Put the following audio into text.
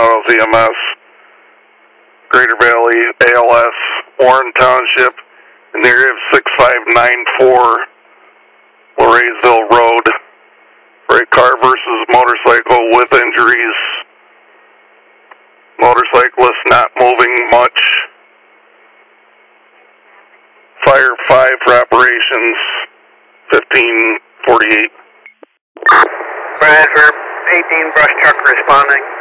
Autos EMS, Greater Valley ALS, Warren Township, in the area of 6594 Loreysville Road, for a car versus motorcycle with injuries. Motorcyclist not moving much. Fire 5 for operations, 1548. Roger, 18 brush truck responding.